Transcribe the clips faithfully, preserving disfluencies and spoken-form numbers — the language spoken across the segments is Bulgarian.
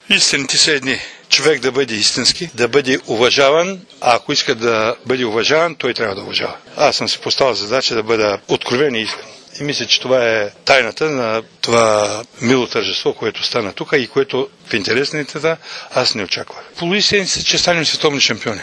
Истините са едни. Човек да бъде истински, да бъде уважаван, а ако иска да бъде уважаван, той трябва да уважава. Аз съм си поставил задача да бъда откровен и искрен. И мисля, че това е тайната на това мило тържество, което стана тук и което в интересните аз не очаквах. Полуистина се, че станем световни шампиони.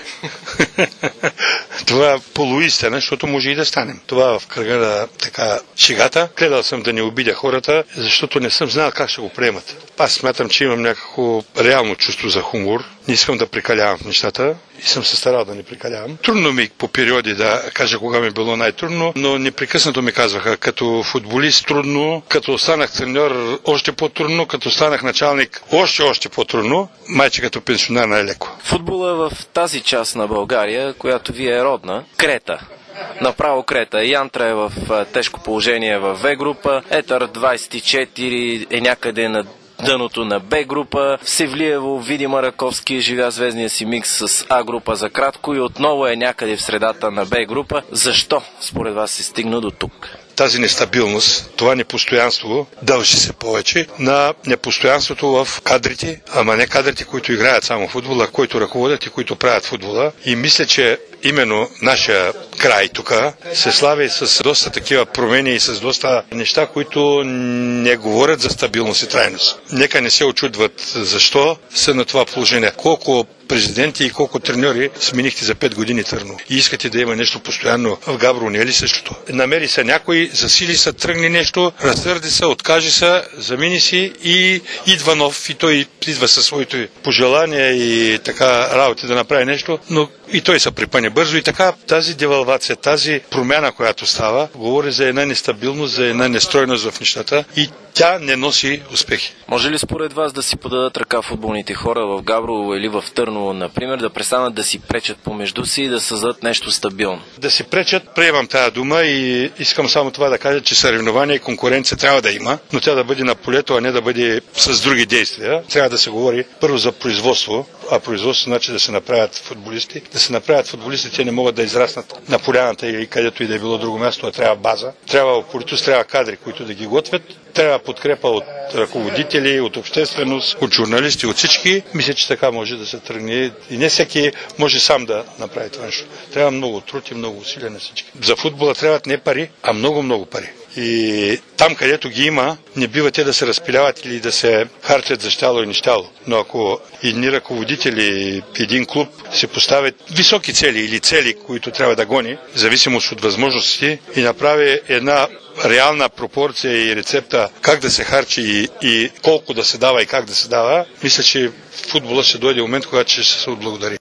Това е полуистина, защото може и да станем. Това в кръга на така шегата. Гледал съм да не обидя хората, защото не съм знал как ще го приемат. Аз смятам, че имам някакво реално чувство за хумор. Не искам да прекалявам в нещата и съм се старал да не прекалявам. Трудно ми по периоди да кажа кога ми е било най-трудно, но непрекъснато ми казваха, като футболист трудно, като станах треньор още по-трудно, като станах началник още, още по-трудно, майче като пенсионер най-леко. Футбола в тази част на България, която ви е родна, Крета. Направо Крета. Янтра е в тежко положение в В група, Етър двайсет и четири е някъде на дъното на Б група, в Севлиево, Видима Раковски живя звездния си микс с А група за кратко и отново е някъде в средата на Б група. Защо според вас се стигна до тук? Тази нестабилност, това непостоянство дължи се повече на непостоянството в кадрите, ама не кадрите, които играят само футбола, които ръководят и които правят футбола. И мисля, че именно нашия край тук се слави с доста такива промени и с доста неща, които не говорят за стабилност и трайност. Нека не се очудват защо са на това положение. Колко президенти и колко треньори сменихте за пет години Търново. И искате да има нещо постоянно в Габрово, не е ли същото? Намери се някой, засили се, тръгне нещо, разсърди се, откаже се, замини си и идва нов и той идва със своите пожелания и така работи да направи нещо, но и той се припъне бързо и така тази девалвация, тази промяна, която става, говори за една нестабилност, за една нестройност в нещата и тя не носи успехи. Може ли според вас да си подадат ръка футболните хора в Габрово или в Търново, например, да престанат да си пречат помежду си и да създадат нещо стабилно? Да си пречат, приемам тая дума и искам само това да кажа, че съревнование и конкуренция трябва да има, но тя да бъде на полето, а не да бъде с други действия. Трябва да се говори първо за производство, а производство значи да се направят футболисти. Да се направят футболисти, те не могат да израснат на поляната или където и да е било друго място, а трябва база. Трябва упоритост, трябва кадри, които да ги готвят. Трябва подкрепа от ръководители, от общественост, от журналисти, от всички. Мисля, че така може да се тръгне. И не всеки може сам да направи това нещо. Трябва много труд и много усилия на всички. За футбола трябват не пари, а много-много пари. И там, където ги има, не бива те да се разпиляват или да се харчат за щало и нещало. Но ако едни ръководители, един клуб се поставят високи цели или цели, които трябва да гони, в зависимост от възможности и направи една реална пропорция и рецепта как да се харчи и, и колко да се дава и как да се дава, мисля, че в футбола ще дойде момент, когато ще се отблагодари.